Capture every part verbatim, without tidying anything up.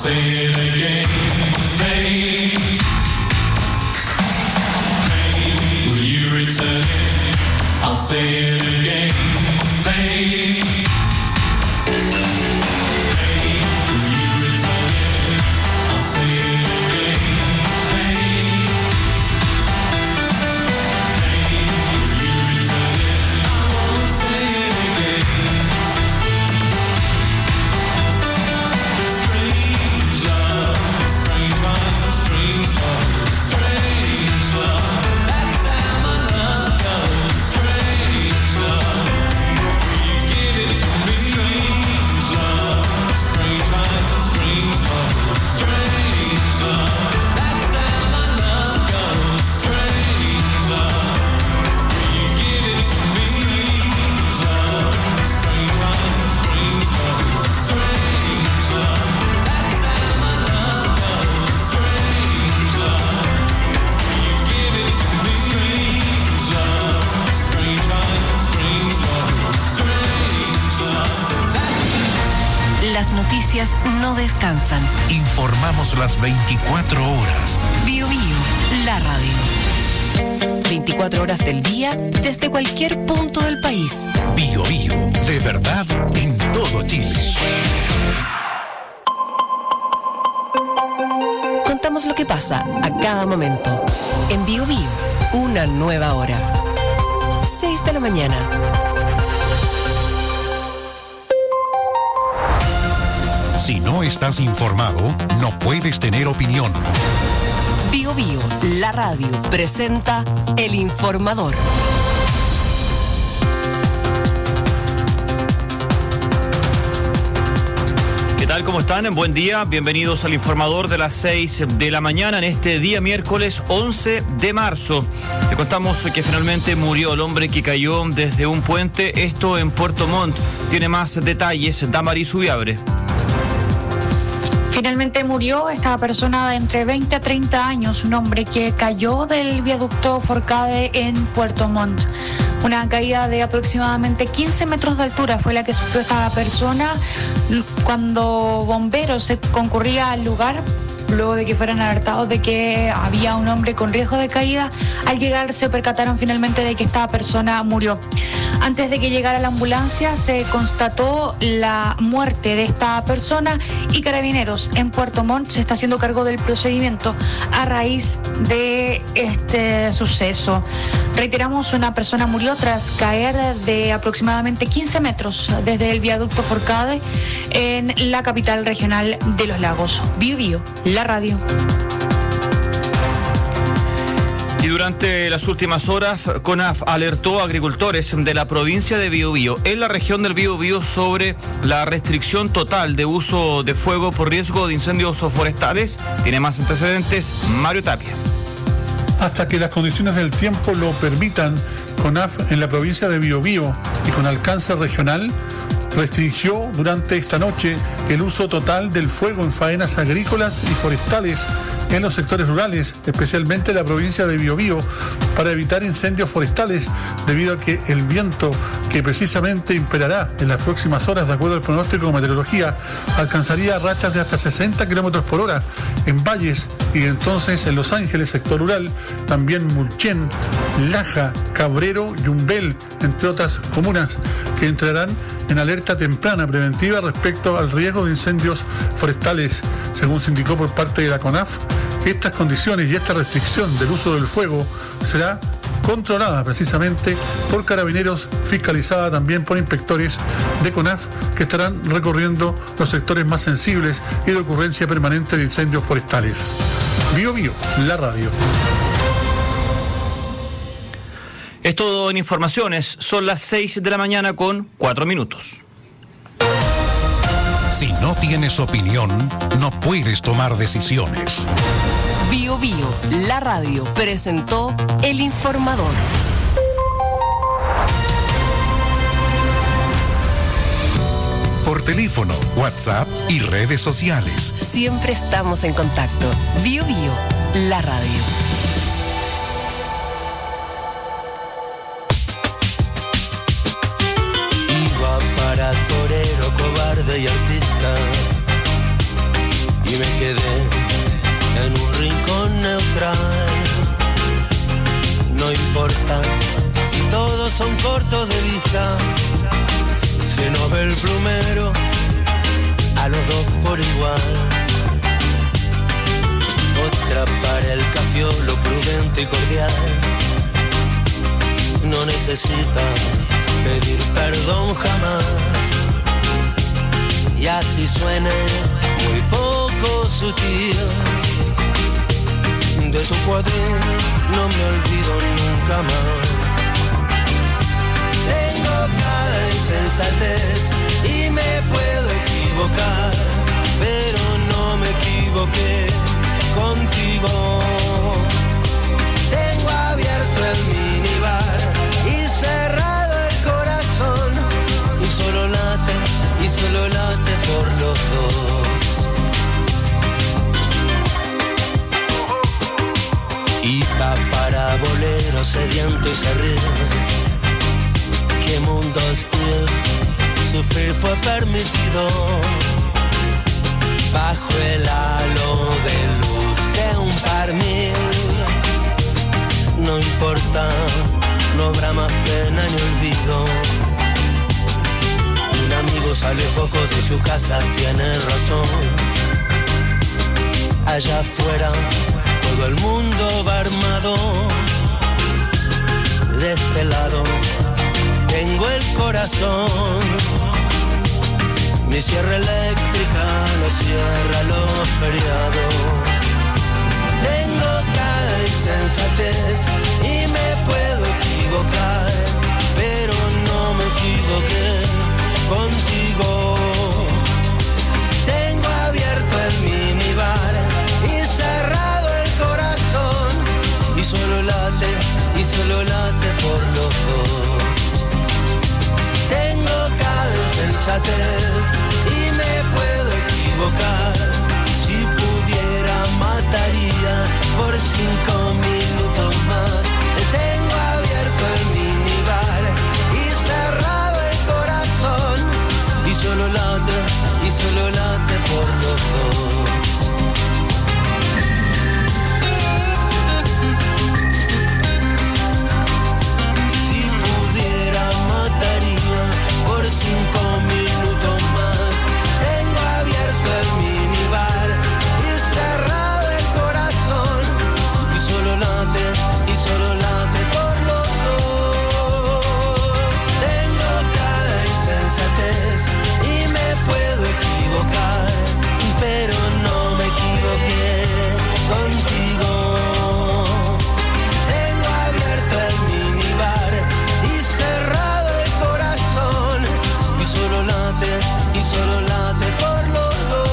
say it again, pain. Pain, will you return it? I'll say it again, pain. Pain, will you return it? I'll say it again, pain. Pain, will you return it? I won't say it again. Strange love, strange love, strange love, strange love. That's how my love goes. Strange love, will you give it to me? Strange love, strange love, strange love, strange love. That's how my love goes. Strange love, will you give it to me? Strange love, strange love, strange love, strange love. That's how my love goes. Strange love, will you give it to me? Strange love, strange love, strange love, strange love. Las noticias no descansan. Informamos las veinticuatro horas. Bio Bio, la radio. veinticuatro horas del día desde cualquier punto del país. Bio Bio, de verdad en todo Chile. Contamos lo que pasa a cada momento. En Bio Bio, una nueva hora. seis de la mañana. Si no estás informado, no puedes tener opinión. Bio Bio, la radio, presenta El Informador. ¿Qué tal? ¿Cómo están? Buen día. Bienvenidos al Informador de las seis de la mañana en este día miércoles once de marzo. Le contamos que finalmente murió el hombre que cayó desde un puente, esto en Puerto Montt. Tiene más detalles Damaris Ubiabre. Finalmente murió esta persona de entre veinte a treinta años, un hombre que cayó del viaducto Forcade en Puerto Montt. Una caída de aproximadamente quince metros de altura fue la que sufrió esta persona cuando bomberos se concurría al lugar, luego de que fueran alertados de que había un hombre con riesgo de caída. Al llegar se percataron finalmente de que esta persona murió. Antes de que llegara la ambulancia se constató la muerte de esta persona y Carabineros en Puerto Montt se está haciendo cargo del procedimiento a raíz de este suceso. Reiteramos, una persona murió tras caer de aproximadamente quince metros desde el viaducto Forcade en la capital regional de Los Lagos. Bio Bio, la radio. Y durante las últimas horas, CONAF alertó a agricultores de la provincia de Biobío, en la región del Biobío, sobre la restricción total de uso de fuego por riesgo de incendios forestales. Tiene más antecedentes Mario Tapia. Hasta que las condiciones del tiempo lo permitan, CONAF en la provincia de Biobío y con alcance regional restringió durante esta noche el uso total del fuego en faenas agrícolas y forestales en los sectores rurales, especialmente en la provincia de Biobío, para evitar incendios forestales, debido a que el viento que precisamente imperará en las próximas horas, de acuerdo al pronóstico de meteorología, alcanzaría rachas de hasta sesenta kilómetros por hora en valles y entonces en Los Ángeles, sector rural, también Mulchen, Laja, Cabrero, Yumbel, entre otras comunas que entrarán en alerta temprana preventiva respecto al riesgo de incendios forestales. Según se indicó por parte de la CONAF, estas condiciones y esta restricción del uso del fuego será controlada precisamente por Carabineros, fiscalizada también por inspectores de CONAF que estarán recorriendo los sectores más sensibles y de ocurrencia permanente de incendios forestales. Bio Bio, la radio. Es todo en informaciones. Son las seis de la mañana con cuatro minutos. Si no tienes opinión, no puedes tomar decisiones. Bio Bio, la radio, presentó El Informador. Por teléfono, WhatsApp y redes sociales. Siempre estamos en contacto. Bio Bio, la radio. Iba para torero, cobarde y artista, y me cae. No importa si todos son cortos de vista, se nos ve el plumero a los dos por igual. Otra para el cafiolo prudente y cordial, no necesita pedir perdón jamás. Y así suene muy poco sutil, de tu cuadril no me olvido nunca más. Tengo cada insensatez y me puedo equivocar, pero no me equivoqué contigo. Tengo abierto el minibar y cerrado el corazón, y solo late, y solo late por los dos. Y va para bolero sediento y se ríe. Qué mundo hostil, sufrir fue permitido. Bajo el halo de luz de un par mil, no importa, no habrá más pena ni olvido. Un amigo sale poco de su casa, tiene razón. Allá afuera todo el mundo va armado. De este lado tengo el corazón. Mi sierra eléctrica no cierra los feriados. Tengo cada insensatez y me puedo equivocar, pero no me equivoqué contigo. Tengo abierto el minibar y cerrado el corazón, y solo late, y solo late por los dos. Tengo cada insensatez y me puedo equivocar. Si pudiera mataría por cinco minutos más. Tengo abierto el minibar y cerrado el corazón, y solo late, y solo late por los dos. Si pudiera mataría por cinco minutos más. Tengo abierto el minibar y cerrado el corazón, y solo late, y solo late por los dos. Tengo cada insensatez y me puedo equivocar, pero no me equivoqué contigo. Tengo abierto el minibar y cerrado el corazón, y solo late, y solo late por los dos.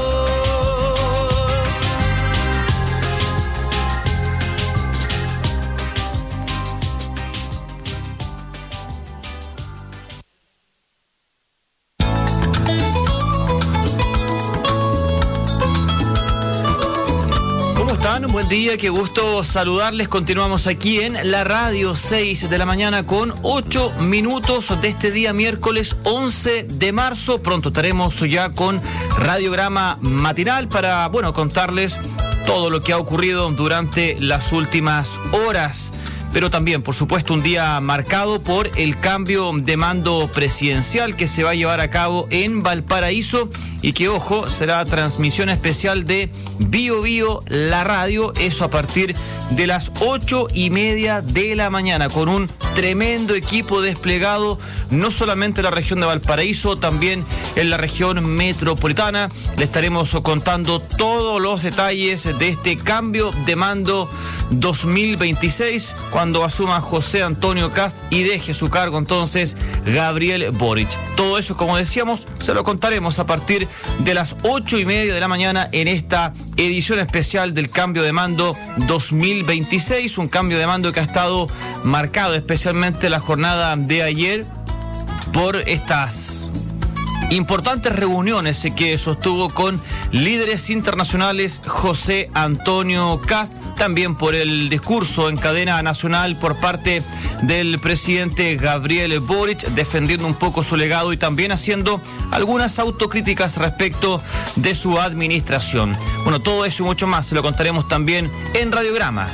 ¿Cómo están? Buen día, qué gusto saludarles. Continuamos aquí en la radio, seis de la mañana con ocho minutos de este día miércoles once de marzo. Pronto estaremos ya con radiograma matinal para, bueno, contarles todo lo que ha ocurrido durante las últimas horas. Pero también, por supuesto, un día marcado por el cambio de mando presidencial que se va a llevar a cabo en Valparaíso y que, ojo, será transmisión especial de Bio Bio, la radio, eso a partir de las ocho y media de la mañana, con un tremendo equipo desplegado, no solamente en la región de Valparaíso, también en la región metropolitana. Le estaremos contando todos los detalles de este cambio de mando dos mil veintiséis, cuando asuma José Antonio Kast y deje su cargo entonces Gabriel Boric. Todo eso, como decíamos, se lo contaremos a partir de las ocho y media de la mañana en esta edición especial del cambio de mando dos mil veintiséis, un cambio de mando que ha estado marcado especialmente la jornada de ayer por estas importantes reuniones que sostuvo con líderes internacionales José Antonio Kast, también por el discurso en cadena nacional por parte del presidente Gabriel Boric, defendiendo un poco su legado y también haciendo algunas autocríticas respecto de su administración. Bueno, todo eso y mucho más se lo contaremos también en Radiograma.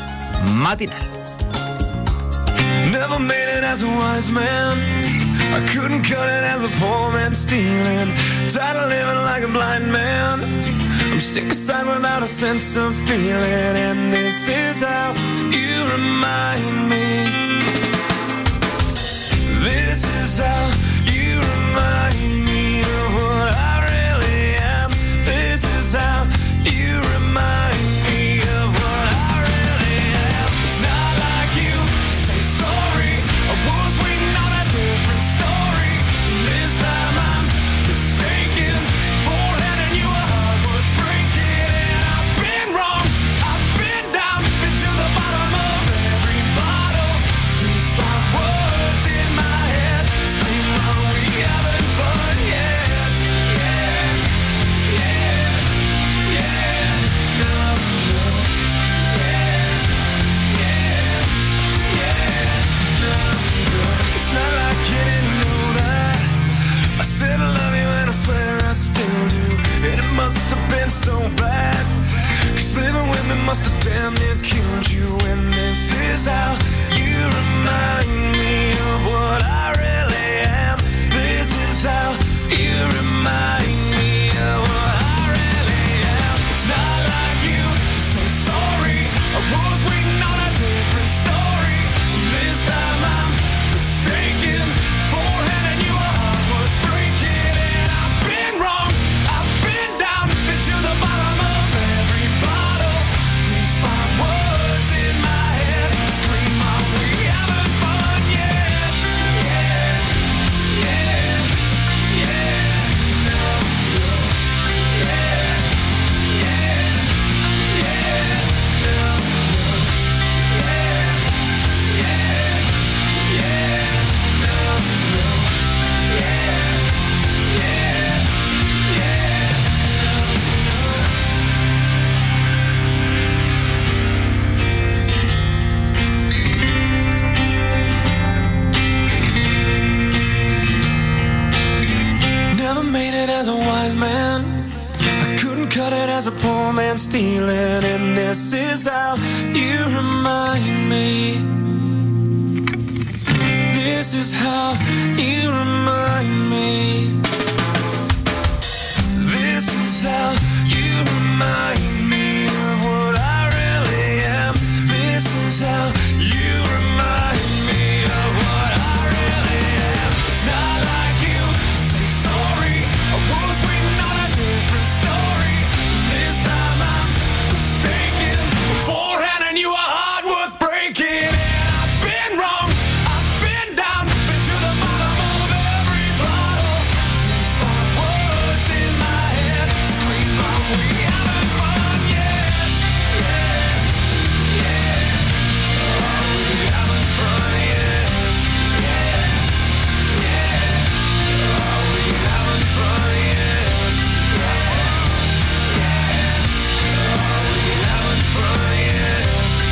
matinal. Never made it as a wise man. I couldn't cut it as a poor man stealing. Tired of living like a blind man. I'm sick aside without a sense of feeling. And this is how you remind me. This is how you remind me of what I really am. This is how you remind me of what I really am. It's not like you to say sorry. I was waiting on a different story. This time I'm mistaken for handing you a heart worth breaking. And I've been wrong, I've been down, been to the bottom of every bottle. These five words in my head scream, are we having fun yet? Yeah, yeah, yeah, no, no, yeah, yeah, yeah, no, no. It's not like you didn't know that I said I love you and I swear I still do. And it must have been so bad, 'cause living with me must have damn near killed you. And this is how you remind me of what I really am. This is how you remind me of what I really am. It's not like you to say sorry. I was waiting on a different story. This time I'm mistaken for handing you a heart worth breaking. And I've been wrong, I've been down, been to the bottom of every bottle. These five words in my head scream, are we having fun yet? Yeah, yeah, yeah, no, no, yeah, yeah, yeah, no, no, yeah, yeah, yeah, no, no, yeah, yeah, yeah, Never made it as a wise man. I couldn't cut it as a poor man stealing. And this is how you remind me. This is how you remind me. This is how you remind me of what I really am. This is how you remind me of what I really am. It's not like you to say sorry. I was waiting on a different story. This time I'm mistaken for handing you a heart worth breaking. And I've been wrong, I've been down, been to the bottom of every bottle. These five words in my head scream, are we having fun yet? Yeah, yeah, are we having fun yet? Yeah, yeah, are we having fun yet? Yeah, yeah, are we having fun yet?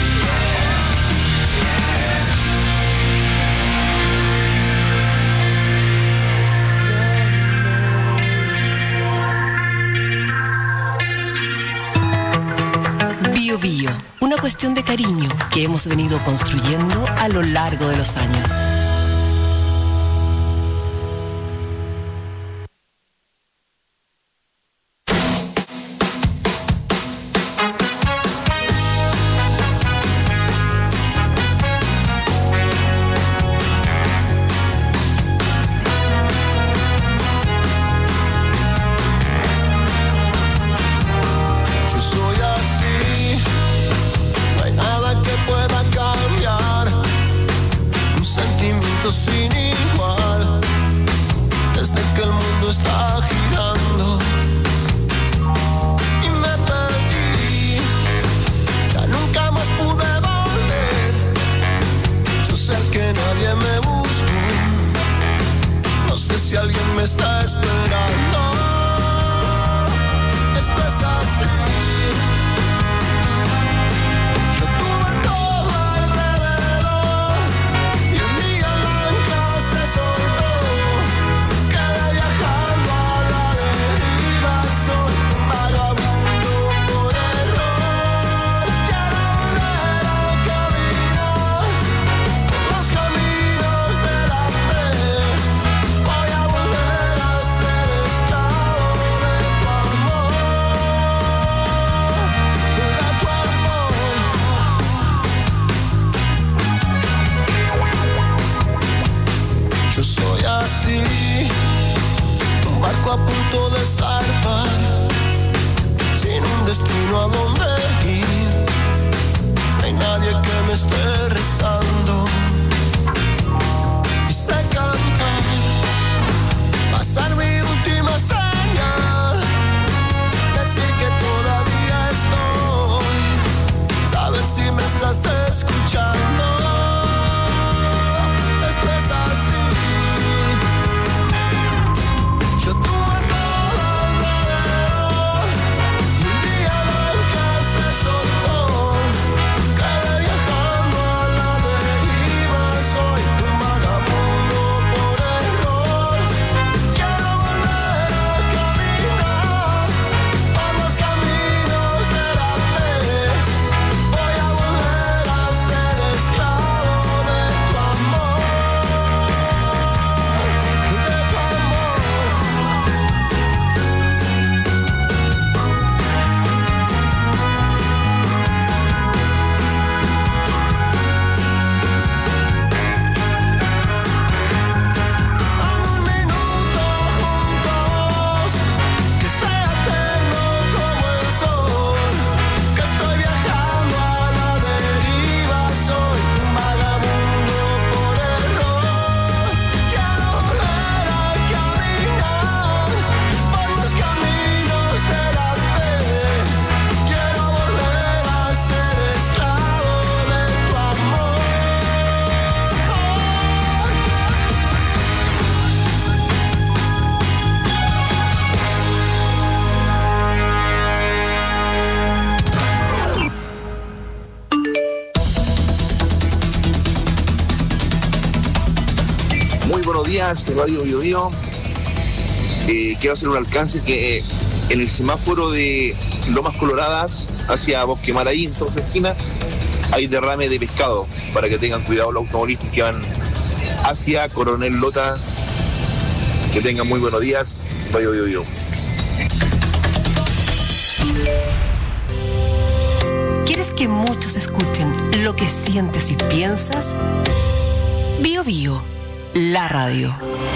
Bio Bio, una cuestión de cariño que hemos venido construyendo a lo largo de los años. Yo soy así, no hay nada que pueda cambiar. Un sentimiento sin igual, desde que el mundo está girando. Y me perdí, ya nunca más pude volver. Yo sé que nadie me buscó, no sé si alguien me está esperando. Esto es así. Yo tuve todo alrededor y un día la ancla se soltó. Quedé viajando a barco a punto de zarpar, sin un destino a donde ir. No hay nadie que me esté rezando. Y sé cantar, pasar mi última señal, decir que todavía estoy, saber si me estás escuchando. Esto es así. Yo tuve todo alrededor y un día la ancla se soltó. Quedé viajando a la deriva, soy un vagabundo por error. Quiero volver a caminar por los caminos de la fe. Voy a volver a ser esclavo de tu amor, de tu amor. A un minuto juntos, que sea eterno como el sol, que estoy viajando a la deriva, soy un vagabundo por error. Quiero volver a caminar por los caminos de la fe. Quiero volver a ser esclavo de tu amor. Muy buenos días, Radio Bio Bio. Eh, quiero hacer un alcance que eh, en el semáforo de Lomas Coloradas hacia Bosque Maraí, en toda su esquina, hay derrame de pescado, para que tengan cuidado los automovilistas que van hacia Coronel Lota. Que tengan muy buenos días, Radio Bio Bio. ¿Quieres que muchos escuchen lo que sientes y piensas? Bio Bio, la radio.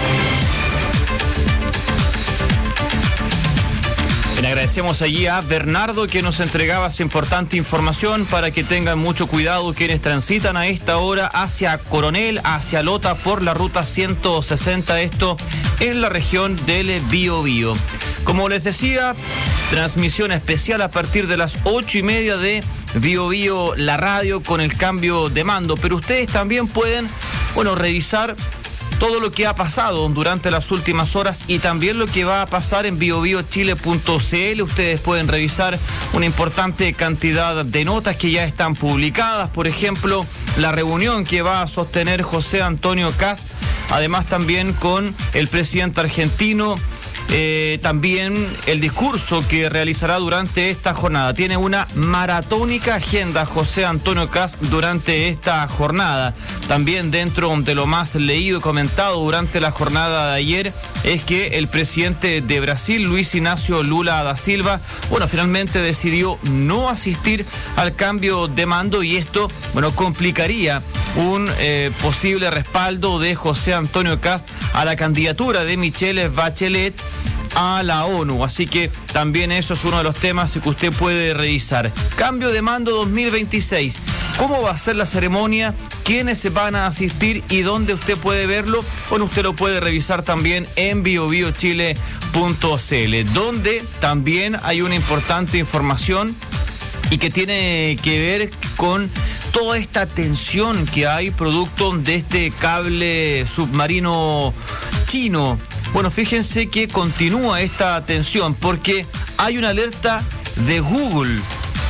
Le agradecemos allí a Bernardo que nos entregaba esa importante información para que tengan mucho cuidado quienes transitan a esta hora hacia Coronel, hacia Lota por la ruta ciento sesenta, esto en la región del Biobío. Como les decía, transmisión especial a partir de las ocho y media de Bio Bio, la radio, con el cambio de mando, pero ustedes también pueden, bueno, revisar todo lo que ha pasado durante las últimas horas y también lo que va a pasar en bio bio chile punto c l. Ustedes pueden revisar una importante cantidad de notas que ya están publicadas. Por ejemplo, la reunión que va a sostener José Antonio Kast, además también con el presidente argentino. Eh, también el discurso que realizará durante esta jornada. Tiene una maratónica agenda José Antonio Kast durante esta jornada. También dentro de lo más leído y comentado durante la jornada de ayer es que el presidente de Brasil, Luis Ignacio Lula da Silva, bueno, finalmente decidió no asistir al cambio de mando, y esto, bueno, complicaría un eh, posible respaldo de José Antonio Kast a la candidatura de Michelle Bachelet a la ONU. Así que también eso es uno de los temas que usted puede revisar. Cambio de mando dos mil veintiséis. ¿Cómo va a ser la ceremonia? ¿Quiénes van a asistir y dónde usted puede verlo? Bueno, usted lo puede revisar también en bio bio chile punto c l, donde también hay una importante información y que tiene que ver con toda esta tensión que hay producto de este cable submarino chino. Bueno, fíjense que continúa esta tensión porque hay una alerta de Google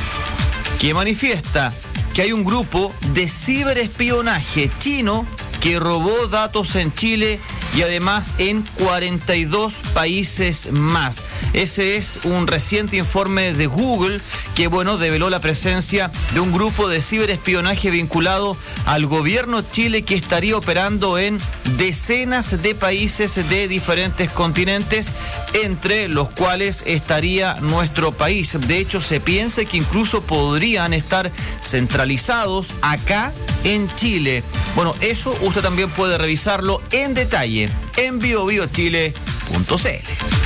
que manifiesta que hay un grupo de ciberespionaje chino que robó datos en Chile y además en cuarenta y dos países más. Ese es un reciente informe de Google que, bueno, develó la presencia de un grupo de ciberespionaje vinculado al gobierno Chile que estaría operando en decenas de países de diferentes continentes, entre los cuales estaría nuestro país. De hecho, se piensa que incluso podrían estar centralizados acá en Chile. Bueno, eso usted también puede revisarlo en detalle en bio bio chile punto c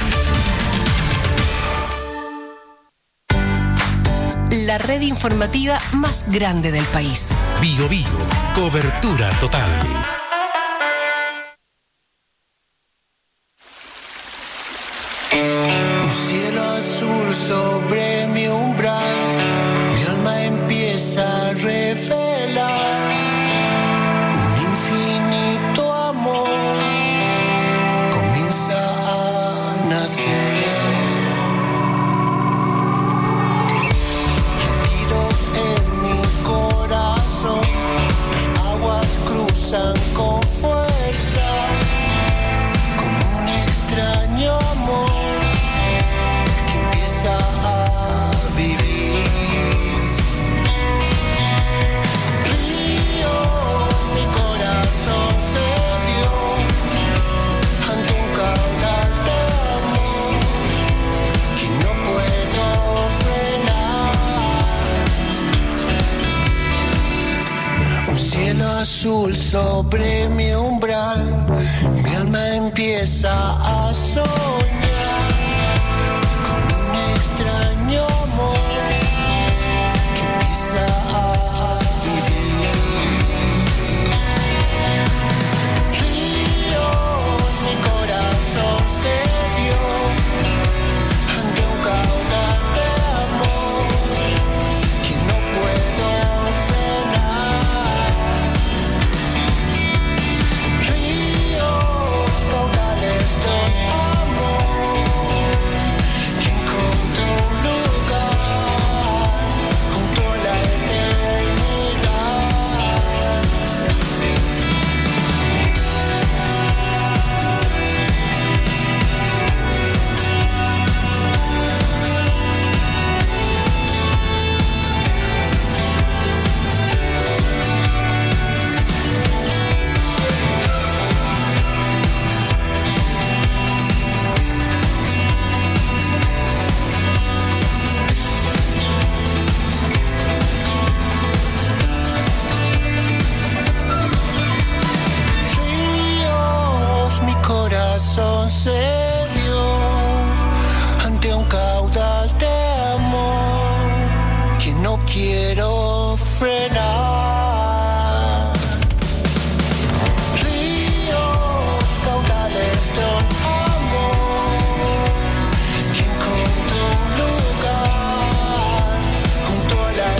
l. La red informativa más grande del país. Bio Bio, cobertura total. Un cielo azul sobre mi umbral, mi alma empieza a revelar un infinito amor, comienza a nacer. Latidos en mi corazón, las aguas cruzan con fuerza, como un extraño amor a vivir. Ríos, mi corazón se dio ante un caudal de amor que no puedo frenar. Un cielo azul sobre mi umbral, mi alma empieza a soñar. Extraño amor que empieza a vivir. Ríos, mi corazón se dio ante un caudal de amor que no puedo frenar. Ríos, caudales de amor que encontró se dio ante un caudal de amor que no quiero frenar. Ríos, caudales de amor que encontró un lugar junto a la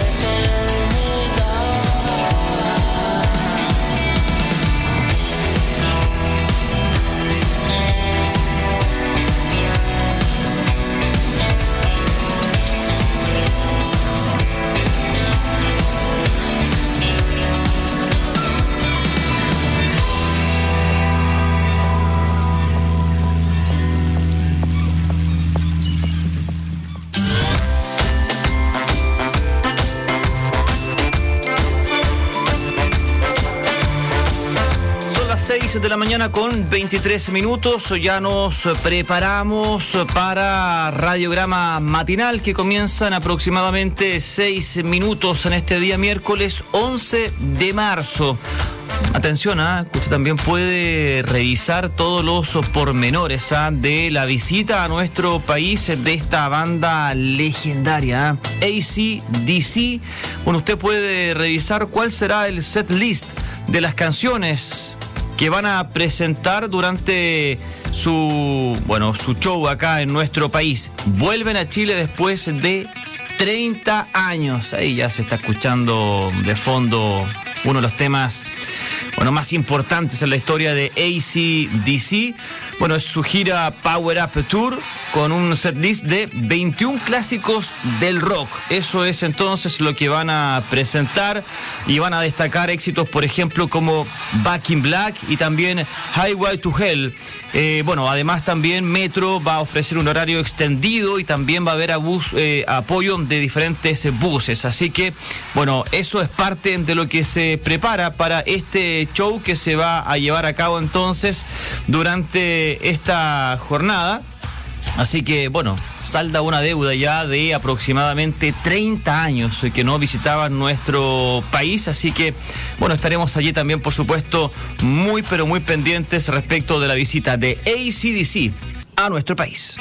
seis de la mañana con veintitrés minutos. Ya nos preparamos para Radiograma Matinal, que comienza en aproximadamente seis minutos en este día miércoles once de marzo. Atención, ¿eh? Usted también puede revisar todos los pormenores ¿eh? de la visita a nuestro país de esta banda legendaria, ¿eh? A C D C. Bueno, usted puede revisar cuál será el set list de las canciones que van a presentar durante su, bueno, su show acá en nuestro país. Vuelven a Chile después de treinta años. Ahí ya se está escuchando de fondo uno de los temas, bueno, más importantes en la historia de A C D C. Bueno, es su gira Power Up Tour con un setlist de veintiún clásicos del rock. Eso es entonces lo que van a presentar, y van a destacar éxitos, por ejemplo, como Back in Black y también Highway to Hell. Eh, bueno, además también Metro va a ofrecer un horario extendido y también va a haber abus, eh, apoyo de diferentes buses. Así que, bueno, eso es parte de lo que se prepara para este show que se va a llevar a cabo entonces durante esta jornada. Así que, bueno, salda una deuda ya de aproximadamente treinta años que no visitaban nuestro país, así que bueno, estaremos allí también, por supuesto, muy pero muy pendientes respecto de la visita de A C D C a nuestro país.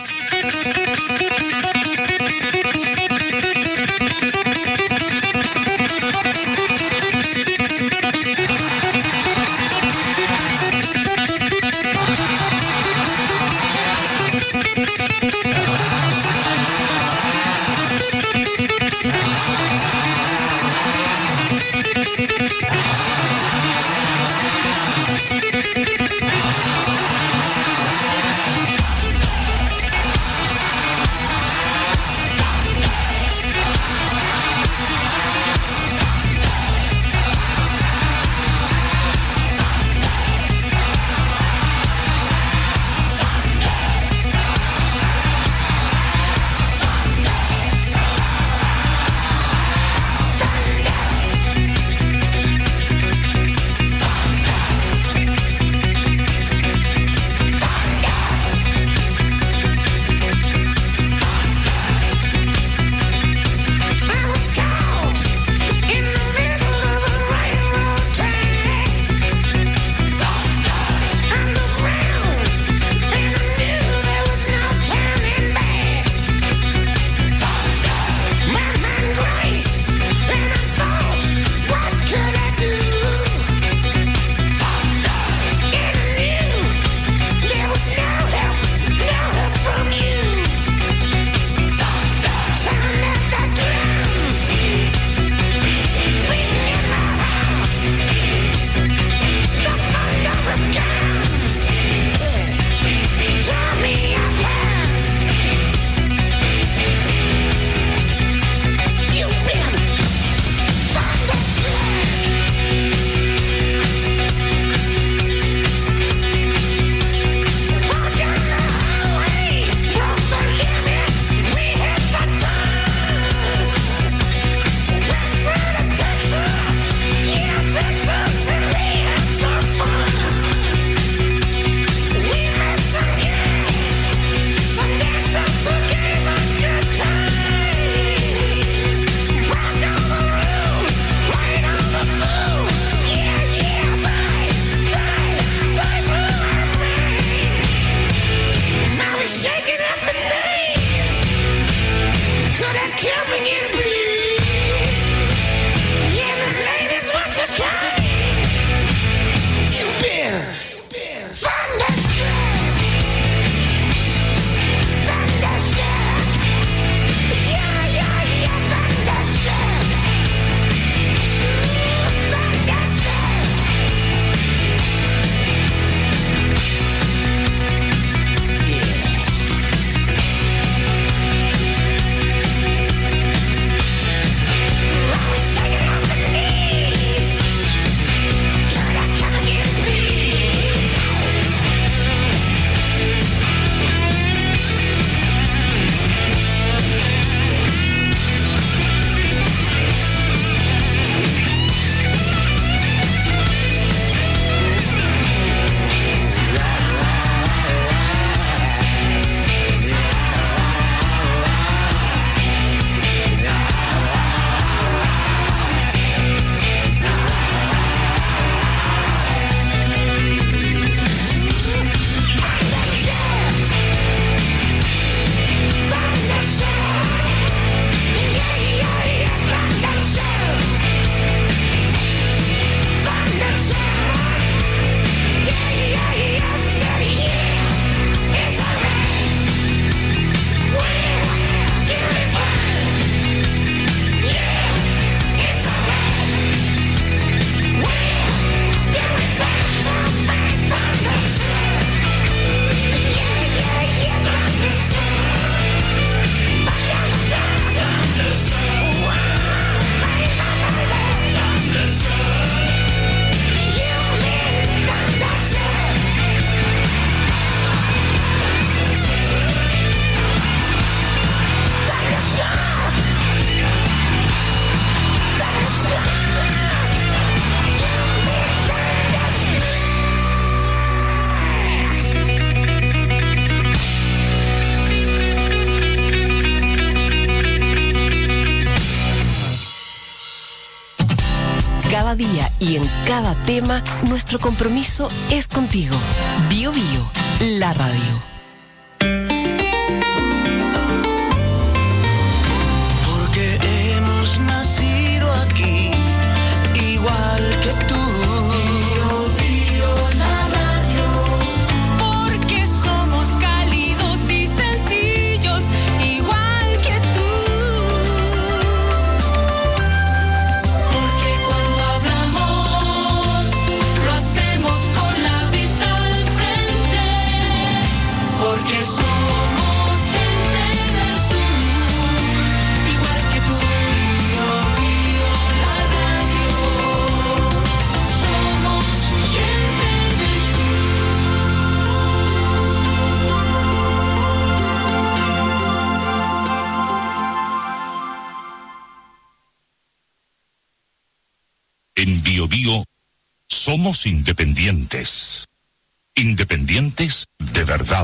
día y en cada tema, nuestro compromiso es contigo. Bio Bio, la radio. Porque hemos nacido aquí, igual que tú. Bio Bio, la radio. Porque somos cálidos y sencillos, igual que tú. Porque cuando hablamos, lo hacemos con la vista al frente. Porque somos gente del sur, igual que tú. Bio Bio, la radio. Somos gente del En Bio Bio somos independientes. Independientes de verdad.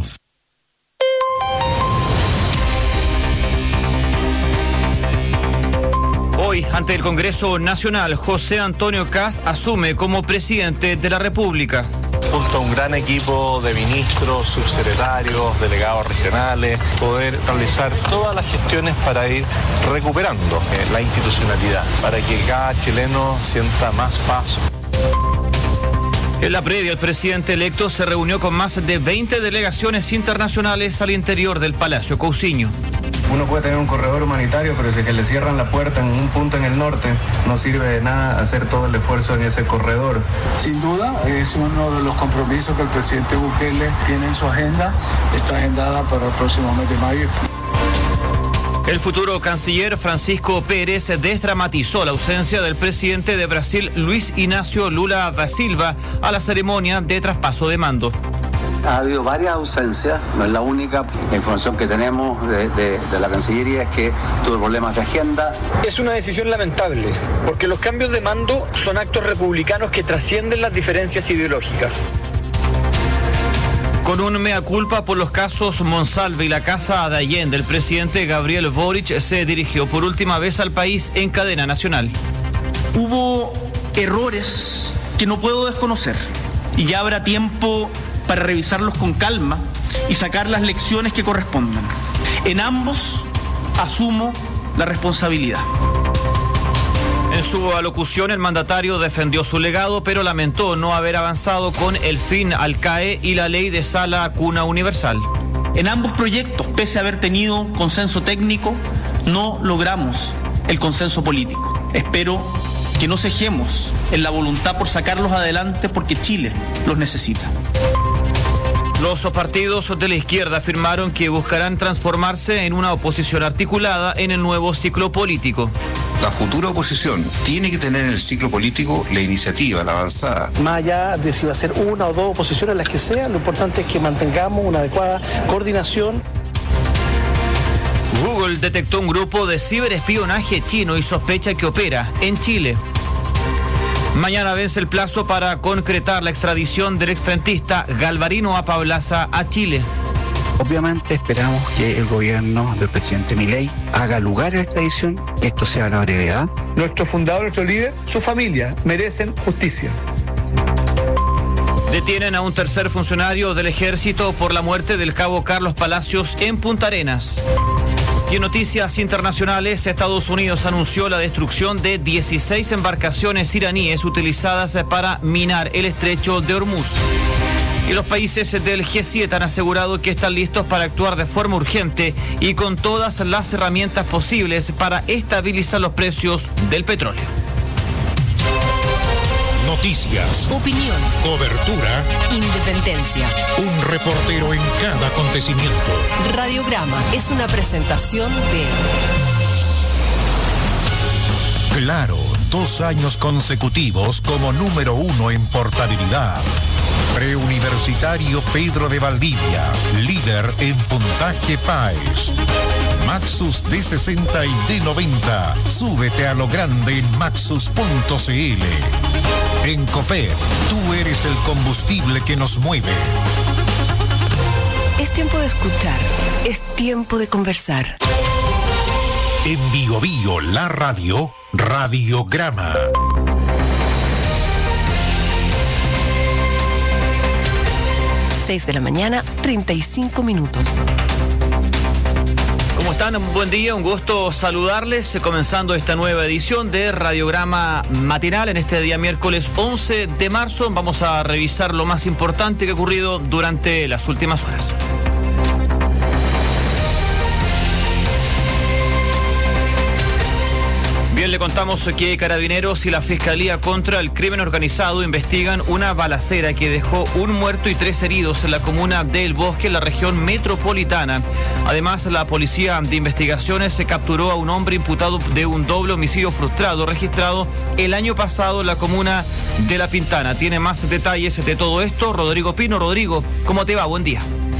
Hoy, ante el Congreso Nacional, José Antonio Kast asume como presidente de la República. Junto a un gran equipo de ministros, subsecretarios, delegados regionales, poder realizar todas las gestiones para ir recuperando eh, la institucionalidad, para que cada chileno sienta más paz. En la previa, el presidente electo se reunió con más de veinte delegaciones internacionales al interior del Palacio Cousiño. Uno puede tener un corredor humanitario, pero si es que le cierran la puerta en un punto en el norte, no sirve de nada hacer todo el esfuerzo en ese corredor. Sin duda, es uno de los compromisos que el presidente Bukele tiene en su agenda. Está agendada para el próximo mes de mayo. El futuro canciller Francisco Pérez desdramatizó la ausencia del presidente de Brasil, Luis Inácio Lula da Silva, a la ceremonia de traspaso de mando. Ha habido varias ausencias, no es la única. La información que tenemos de, de, de la Cancillería es que tuvo problemas de agenda. Es una decisión lamentable, porque los cambios de mando son actos republicanos que trascienden las diferencias ideológicas. Con un mea culpa por los casos Monsalve y la Casa de Allende, el presidente Gabriel Boric se dirigió por última vez al país en cadena nacional. Hubo errores que no puedo desconocer y ya habrá tiempo para revisarlos con calma y sacar las lecciones que correspondan. En ambos asumo la responsabilidad. En su alocución, el mandatario defendió su legado, pero lamentó no haber avanzado con el fin al C A E y la ley de sala cuna universal. En ambos proyectos, pese a haber tenido consenso técnico, no logramos el consenso político. Espero que no cejemos en la voluntad por sacarlos adelante porque Chile los necesita. Los partidos de la izquierda afirmaron que buscarán transformarse en una oposición articulada en el nuevo ciclo político. La futura oposición tiene que tener en el ciclo político la iniciativa, la avanzada. Más allá de si va a ser una o dos oposiciones, las que sean, lo importante es que mantengamos una adecuada coordinación. Google detectó un grupo de ciberespionaje chino y sospecha que opera en Chile. Mañana vence el plazo para concretar la extradición del exfrentista Galvarino Apablaza a Chile. Obviamente esperamos que el gobierno del presidente Milei haga lugar a la extradición, que esto sea a la brevedad. Nuestro fundador, nuestro líder, su familia merecen justicia. Detienen a un tercer funcionario del ejército por la muerte del cabo Carlos Palacios en Punta Arenas. Y en noticias internacionales, Estados Unidos anunció la destrucción de dieciséis embarcaciones iraníes utilizadas para minar el estrecho de Hormuz. Y los países del G siete han asegurado que están listos para actuar de forma urgente y con todas las herramientas posibles para estabilizar los precios del petróleo. Noticias, Opinión, cobertura, independencia. un reportero en cada acontecimiento. Radiograma es una presentación de Claro, dos años consecutivos como número uno en portabilidad. Preuniversitario Pedro de Valdivia, líder en puntaje P A E S. Maxus D sesenta y D noventa. Súbete a lo grande en maxus punto c l. En Copec, tú eres el combustible que nos mueve. Es tiempo de escuchar, es tiempo de conversar. En Bio Bio, la radio, Radiograma. seis de la mañana, treinta y cinco minutos. ¿Cómo están? Un buen día, un gusto saludarles, comenzando esta nueva edición de Radiograma Matinal en este día miércoles once de marzo. Vamos a revisar lo más importante que ha ocurrido durante las últimas horas. Bien, le contamos que Carabineros y la Fiscalía contra el Crimen Organizado investigan una balacera que dejó un muerto y tres heridos en la comuna de El Bosque, en la región metropolitana. Además, la Policía de Investigaciones se capturó a un hombre imputado de un doble homicidio frustrado registrado el año pasado en la comuna de La Pintana. Tiene más detalles de todo esto Rodrigo Pino. Rodrigo, ¿cómo te va? Buen día.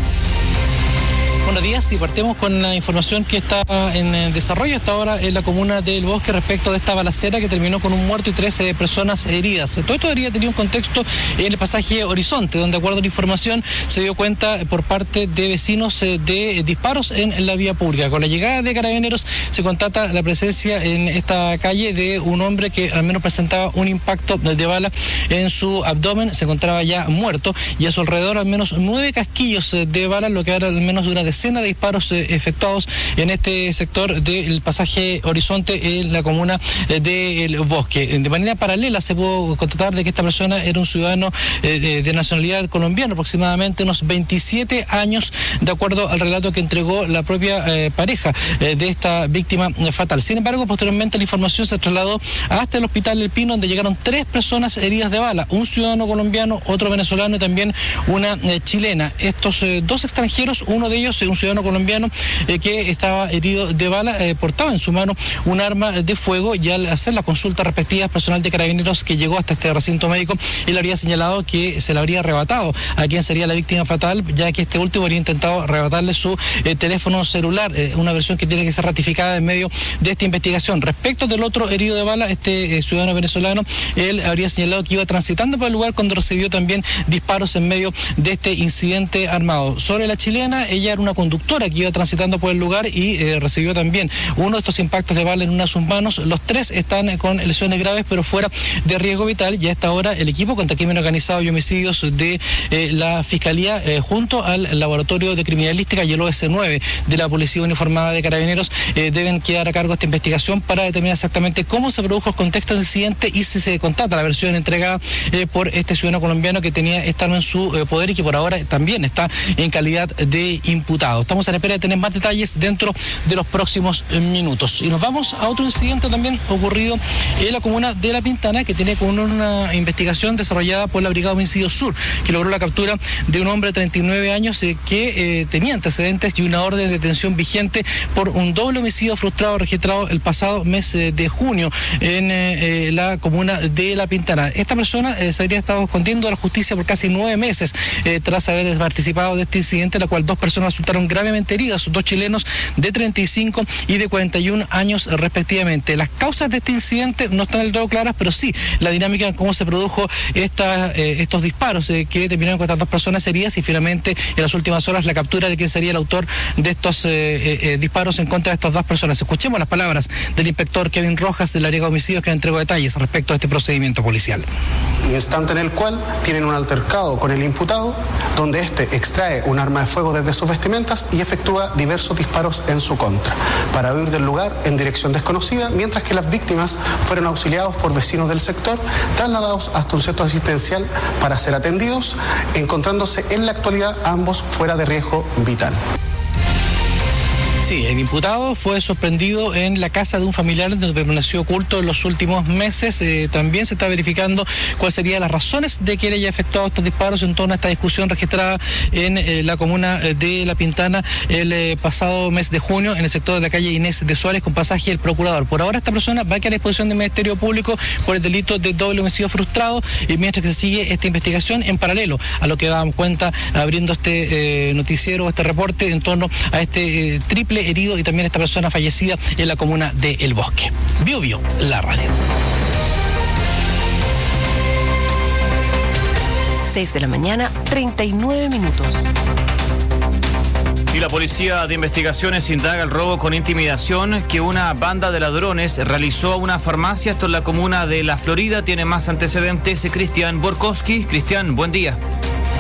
Buenos días, y partimos con la información que está en desarrollo hasta ahora en la comuna del Bosque respecto de esta balacera que terminó con un muerto y trece personas heridas. Todo esto debería tener un contexto en el pasaje Horizonte, donde de acuerdo a la información se dio cuenta por parte de vecinos de disparos en la vía pública. Con la llegada de Carabineros se constata la presencia en esta calle de un hombre que al menos presentaba un impacto de bala en su abdomen, se encontraba ya muerto, y a su alrededor al menos nueve casquillos de bala, lo que era al menos de una decena de disparos eh, efectuados en este sector del pasaje Horizonte en la comuna eh, del Bosque. De manera paralela se pudo constatar de que esta persona era un ciudadano eh, de, de nacionalidad colombiana, aproximadamente unos veintisiete años, de acuerdo al relato que entregó la propia eh, pareja eh, de esta víctima eh, fatal. Sin embargo, posteriormente la información se trasladó hasta el Hospital El Pino, donde llegaron tres personas heridas de bala, un ciudadano colombiano, otro venezolano y también una eh, chilena. Estos eh, dos extranjeros, uno de ellos, un ciudadano colombiano eh, que estaba herido de bala, eh, portaba en su mano un arma de fuego, y al hacer la consulta respectiva, personal de Carabineros que llegó hasta este recinto médico, él habría señalado que se le habría arrebatado a quien sería la víctima fatal, ya que este último habría intentado arrebatarle su eh, teléfono celular, eh, una versión que tiene que ser ratificada en medio de esta investigación. Respecto del otro herido de bala, este eh, ciudadano venezolano, él habría señalado que iba transitando por el lugar cuando recibió también disparos en medio de este incidente armado. Sobre la chilena, ella era una conductora que iba transitando por el lugar y eh, recibió también uno de estos impactos de bala en una de sus manos. Los tres están con lesiones graves pero fuera de riesgo vital, y a esta hora el equipo contra crimen organizado y homicidios de eh, la Fiscalía eh, junto al Laboratorio de Criminalística y el O S nueve de la Policía Uniformada de Carabineros eh, deben quedar a cargo de esta investigación para determinar exactamente cómo se produjo el contexto del incidente y si se constata la versión entregada eh, por este ciudadano colombiano que tenía esta arma en su eh, poder y que por ahora también está en calidad de imputado. Estamos a la espera de tener más detalles dentro de los próximos minutos. Y nos vamos a otro incidente también ocurrido en la comuna de La Pintana, que tiene con una investigación desarrollada por la Brigada de Homicidios Sur, que logró la captura de un hombre de treinta y nueve años eh, que eh, tenía antecedentes y una orden de detención vigente por un doble homicidio frustrado registrado el pasado mes eh, de junio en eh, la comuna de La Pintana. Esta persona eh, se habría estado escondiendo de la justicia por casi nueve meses eh, tras haber participado de este incidente, en la cual dos personas resultaron gravemente heridas, dos chilenos de treinta y cinco y de cuarenta y un años respectivamente. Las causas de este incidente no están del todo claras, pero sí la dinámica en cómo se produjo esta, eh, estos disparos eh, que terminaron con estas dos personas heridas, y finalmente en las últimas horas la captura de quién sería el autor de estos eh, eh, disparos en contra de estas dos personas. Escuchemos las palabras del inspector Kevin Rojas de la Brigada de Homicidios, que entregó detalles respecto a este procedimiento policial. Instante en el cual tienen un altercado con el imputado, donde éste extrae un arma de fuego desde sus vestimentas y efectúa diversos disparos en su contra, para huir del lugar en dirección desconocida, mientras que las víctimas fueron auxiliados por vecinos del sector, trasladados hasta un centro asistencial para ser atendidos, encontrándose en la actualidad ambos fuera de riesgo vital. Sí, el imputado fue sorprendido en la casa de un familiar donde permaneció oculto en los últimos meses. Eh, también se está verificando cuáles serían las razones de que él haya efectuado estos disparos en torno a esta discusión registrada en eh, la comuna de La Pintana el eh, pasado mes de junio en el sector de la calle Inés de Suárez con pasaje del procurador. Por ahora esta persona va a quedar a disposición del Ministerio Público por el delito de doble homicidio frustrado, y mientras que se sigue esta investigación en paralelo a lo que dábamos cuenta abriendo este eh, noticiero, este reporte en torno a este eh, triple herido y también esta persona fallecida en la comuna de El Bosque. Bio Bio, la radio. seis de la mañana, treinta y nueve minutos. Y la Policía de Investigaciones indaga el robo con intimidación que una banda de ladrones realizó a una farmacia, esto en la comuna de La Florida. Tiene más antecedentes Cristian Borkowski. Cristian, buen día.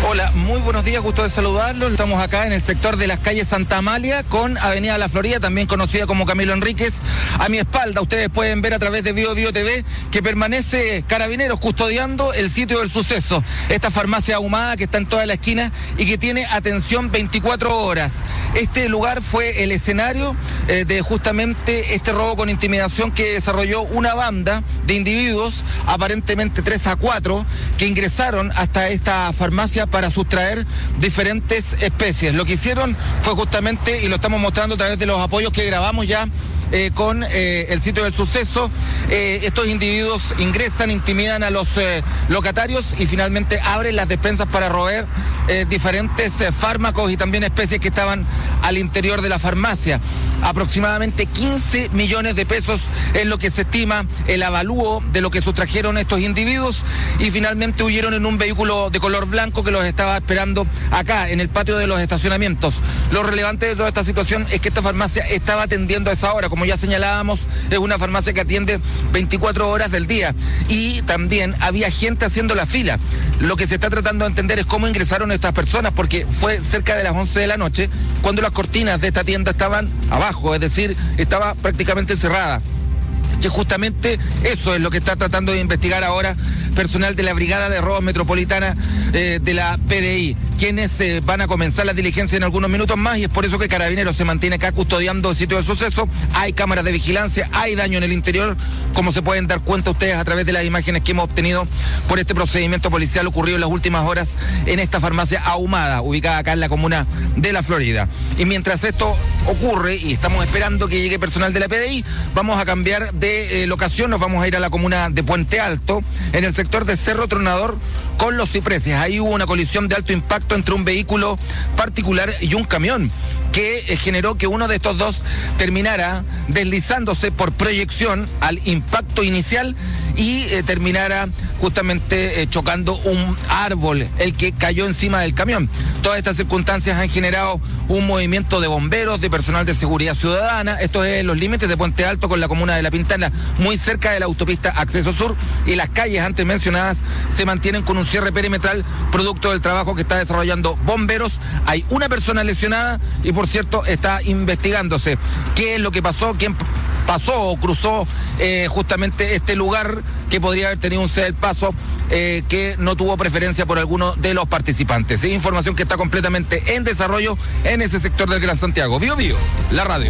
Hola, muy buenos días, gusto de saludarlos. Estamos acá en el sector de las calles Santa Amalia con Avenida La Florida, también conocida como Camilo Enríquez. A mi espalda ustedes pueden ver a través de Bio Bio T V que permanece Carabineros custodiando el sitio del suceso. Esta farmacia ahumada que está en toda la esquina y que tiene atención veinticuatro horas. Este lugar fue el escenario eh, de justamente este robo con intimidación que desarrolló una banda de individuos, aparentemente tres a cuatro, que ingresaron hasta esta farmacia para sustraer diferentes especies. Lo que hicieron fue justamente, y lo estamos mostrando a través de los apoyos que grabamos ya eh, con eh, el sitio del suceso, eh, estos individuos ingresan, intimidan a los eh, locatarios y finalmente abren las despensas para robar eh, diferentes eh, fármacos y también especies que estaban al interior de la farmacia. Aproximadamente quince millones de pesos es lo que se estima el avalúo de lo que sustrajeron estos individuos y finalmente huyeron en un vehículo de color blanco que los estaba esperando acá en el patio de los estacionamientos. Lo relevante de toda esta situación es que esta farmacia estaba atendiendo a esa hora, como ya señalábamos, es una farmacia que atiende veinticuatro horas del día y también había gente haciendo la fila. Lo que se está tratando de entender es cómo ingresaron estas personas, porque fue cerca de las once de la noche cuando las cortinas de esta tienda estaban abajo, es decir, estaba prácticamente cerrada. Que justamente eso es lo que está tratando de investigar ahora personal de la Brigada de Robos Metropolitana eh, de la P D I, quienes eh, van a comenzar la diligencia en algunos minutos más y es por eso que Carabineros se mantiene acá custodiando el sitio del suceso. Hay cámaras de vigilancia, hay daño en el interior, como se pueden dar cuenta ustedes a través de las imágenes que hemos obtenido por este procedimiento policial ocurrido en las últimas horas en esta farmacia ahumada, ubicada acá en la comuna de La Florida. Y mientras esto ocurre y estamos esperando que llegue personal de la P D I, vamos a cambiar de eh, locación, nos vamos a ir a la comuna de Puente Alto, en el sector de Cerro Tronador con Los Cipreses. Ahí hubo una colisión de alto impacto entre un vehículo particular y un camión que eh, generó que uno de estos dos terminara deslizándose por proyección al impacto inicial y eh, terminara justamente eh, chocando un árbol, el que cayó encima del camión. Todas estas circunstancias han generado un movimiento de bomberos, de personal de seguridad ciudadana. Esto es los límites de Puente Alto con la comuna de La Pintana, muy cerca de la autopista Acceso Sur, y las calles antes mencionadas se mantienen con un cierre perimetral producto del trabajo que está desarrollando bomberos. Hay una persona lesionada y por cierto está investigándose qué es lo que pasó, quién pasó o cruzó eh, justamente este lugar que podría haber tenido un cede del paso eh, que no tuvo preferencia por alguno de los participantes. Es información que está completamente en desarrollo en ese sector del Gran Santiago. Bio Bio, la radio.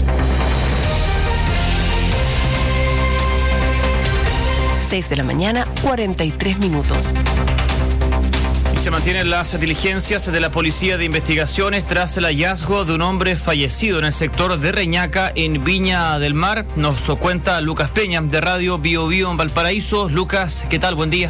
seis de la mañana, cuarenta y tres minutos. Y se mantienen las diligencias de la Policía de Investigaciones tras el hallazgo de un hombre fallecido en el sector de Reñaca, en Viña del Mar. Nos cuenta Lucas Peña, de Radio Bio Bio en Valparaíso. Lucas, ¿qué tal? Buen día.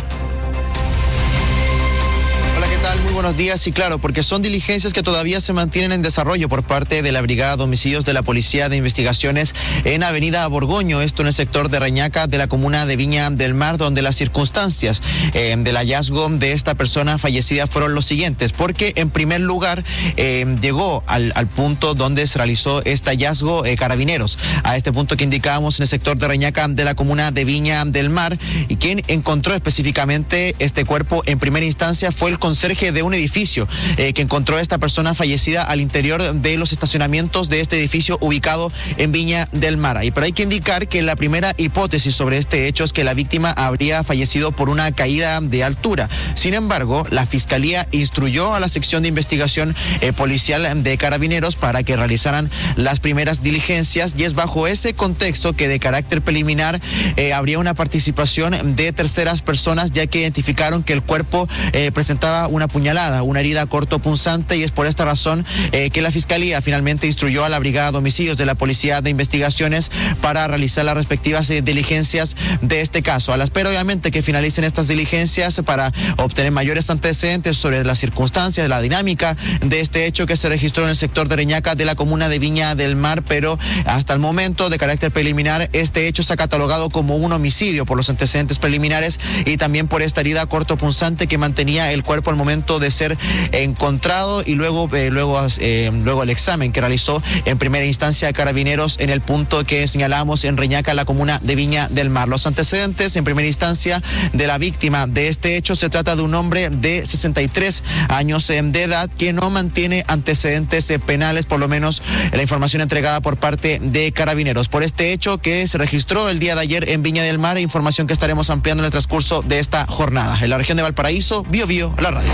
Hola, ¿qué tal? Muy buenos días. Y claro, porque son diligencias que todavía se mantienen en desarrollo por parte de la Brigada de Homicidios de la Policía de Investigaciones en Avenida Borgoño, esto en el sector de Reñaca de la comuna de Viña del Mar, donde las circunstancias eh, del hallazgo de esta persona fallecida fueron los siguientes, porque en primer lugar eh, llegó al, al punto donde se realizó este hallazgo eh, Carabineros, a este punto que indicábamos en el sector de Reñaca de la comuna de Viña del Mar, y quien encontró específicamente este cuerpo en primera instancia fue el conserje de un edificio eh, que encontró a esta persona fallecida al interior de los estacionamientos de este edificio ubicado en Viña del Mar. Y pero hay que indicar que la primera hipótesis sobre este hecho es que la víctima habría fallecido por una caída de altura. Sin embargo, la Fiscalía instruyó a la sección de investigación eh, policial de Carabineros para que realizaran las primeras diligencias, y es bajo ese contexto que de carácter preliminar eh, habría una participación de terceras personas, ya que identificaron que el cuerpo eh, presentaba una puñalada, una herida cortopunzante, y es por esta razón eh, que la Fiscalía finalmente instruyó a la Brigada de Homicidios de la Policía de Investigaciones para realizar las respectivas eh, diligencias de este caso. A la espera, obviamente, que finalicen estas diligencias para obtener mayores antecedentes sobre las circunstancias, la dinámica de este hecho que se registró en el sector de Reñaca de la comuna de Viña del Mar, pero hasta el momento, de carácter preliminar, este hecho se ha catalogado como un homicidio por los antecedentes preliminares y también por esta herida cortopunzante que mantenía el cuerpo al momento de de ser encontrado y luego, eh, luego, eh, luego el examen que realizó en primera instancia Carabineros en el punto que señalamos en Reñaca, la comuna de Viña del Mar. Los antecedentes en primera instancia de la víctima de este hecho: se trata de un hombre de sesenta y tres años de edad que no mantiene antecedentes penales, por lo menos la información entregada por parte de Carabineros. Por este hecho que se registró el día de ayer en Viña del Mar, información que estaremos ampliando en el transcurso de esta jornada. En la región de Valparaíso, Bio Bio, la radio.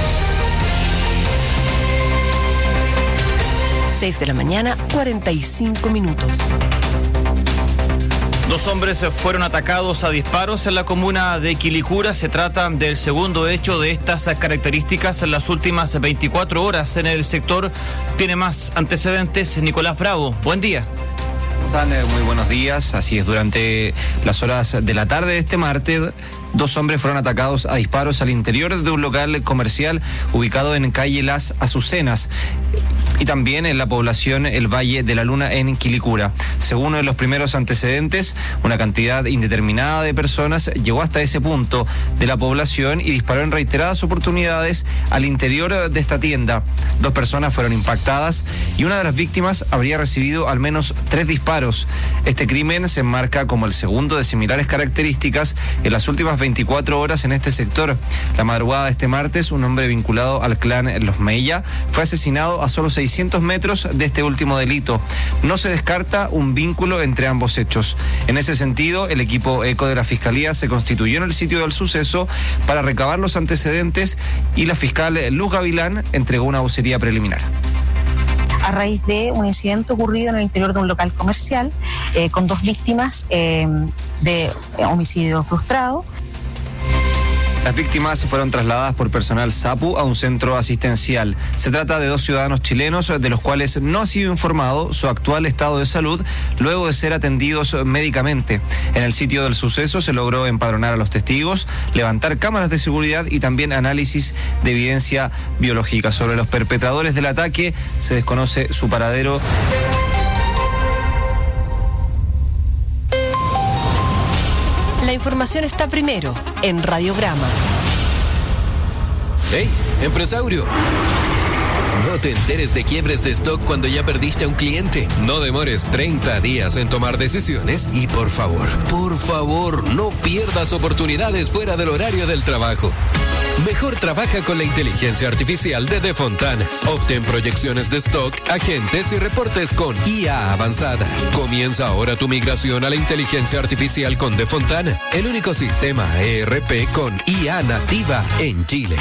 seis de la mañana, cuarenta y cinco minutos. Dos hombres fueron atacados a disparos en la comuna de Quilicura. Se trata del segundo hecho de estas características en las últimas veinticuatro horas en el sector. Tiene más antecedentes Nicolás Bravo. Buen día. Muy buenos días. Así es, durante las horas de la tarde de este martes, dos hombres fueron atacados a disparos al interior de un local comercial ubicado en calle Las Azucenas y también en la población El Valle de la Luna en Quilicura. Según los primeros antecedentes, una cantidad indeterminada de personas llegó hasta ese punto de la población y disparó en reiteradas oportunidades al interior de esta tienda. Dos personas fueron impactadas y una de las víctimas habría recibido al menos tres disparos. Este crimen se enmarca como el segundo de similares características en las últimas veinticuatro horas en este sector. La madrugada de este martes, un hombre vinculado al clan Los Mella fue asesinado a solo seiscientos metros de este último delito. No se descarta un vínculo entre ambos hechos. En ese sentido, el equipo ECO de la Fiscalía se constituyó en el sitio del suceso para recabar los antecedentes y la fiscal Luz Gavilán entregó una vocería preliminar. A raíz de un incidente ocurrido en el interior de un local comercial eh, con dos víctimas eh, de homicidio frustrado. Las víctimas fueron trasladadas por personal SAPU a un centro asistencial. Se trata de dos ciudadanos chilenos, de los cuales no ha sido informado su actual estado de salud luego de ser atendidos médicamente. En el sitio del suceso se logró empadronar a los testigos, levantar cámaras de seguridad y también análisis de evidencia biológica. Sobre los perpetradores del ataque se desconoce su paradero. La información está primero en Radiograma. ¡Hey, empresario! No te enteres de quiebres de stock cuando ya perdiste a un cliente. No demores treinta días en tomar decisiones y por favor, por favor, no pierdas oportunidades fuera del horario del trabajo. Mejor trabaja con la inteligencia artificial de Defontana. Obtén proyecciones de stock, agentes y reportes con I A avanzada. Comienza ahora tu migración a la inteligencia artificial con Defontana, el único sistema E R P con I A nativa en Chile.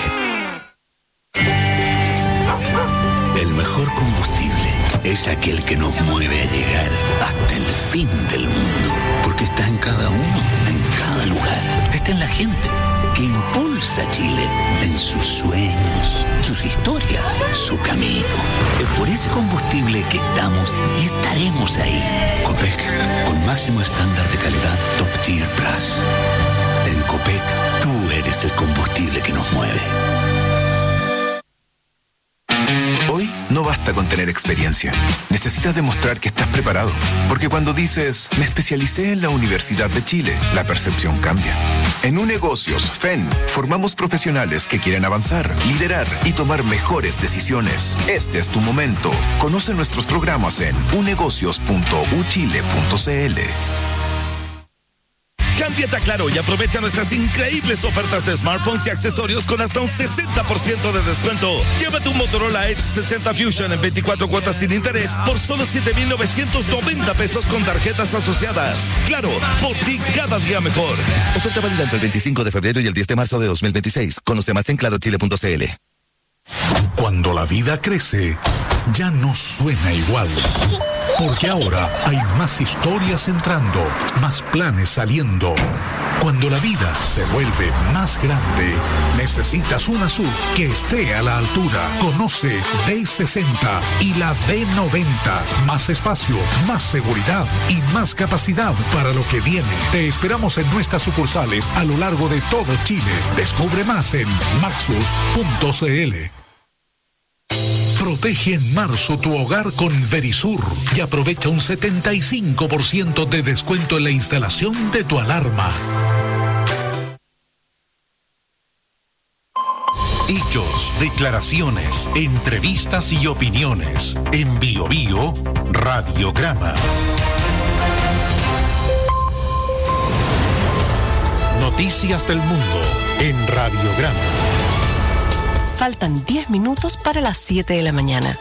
El mejor combustible es aquel que nos mueve a llegar hasta el fin del mundo, porque está en cada uno, en cada lugar. Está en la gente que impulsa a Chile en sus sueños, sus historias, su camino. Es por ese combustible que estamos y estaremos ahí. Copec, con máximo estándar de calidad Top Tier Plus. En Copec, tú eres el combustible que nos mueve. Hoy no basta con tener experiencia. Necesitas demostrar que estás preparado. Porque cuando dices, me especialicé en la Universidad de Chile, la percepción cambia. En Unegocios F E N formamos profesionales que quieren avanzar, liderar y tomar mejores decisiones. Este es tu momento. Conoce nuestros programas en unegocios punto u chile punto c l. Cámbiate a Claro y aprovecha nuestras increíbles ofertas de smartphones y accesorios con hasta un sesenta por ciento de descuento. Llévate un Motorola Edge sesenta Fusion en veinticuatro cuotas sin interés por solo siete mil novecientos noventa pesos con tarjetas asociadas. Claro, por ti cada día mejor. Oferta válida entre el veinticinco de febrero y el diez de marzo de dos mil veintiséis. Conoce más en claro chile punto c l. Cuando la vida crece, ya no suena igual. Porque ahora hay más historias entrando, más planes saliendo. Cuando la vida se vuelve más grande, necesitas una S U V que esté a la altura. Conoce D sesenta y la D noventa. Más espacio, más seguridad y más capacidad para lo que viene. Te esperamos en nuestras sucursales a lo largo de todo Chile. Descubre más en maxus punto c l. Protege en marzo tu hogar con Verisur y aprovecha un setenta y cinco por ciento de descuento en la instalación de tu alarma. Hechos, declaraciones, entrevistas y opiniones. En Bio Bio, Radiograma. Noticias del mundo en Radiograma. Faltan diez minutos para las siete de la mañana.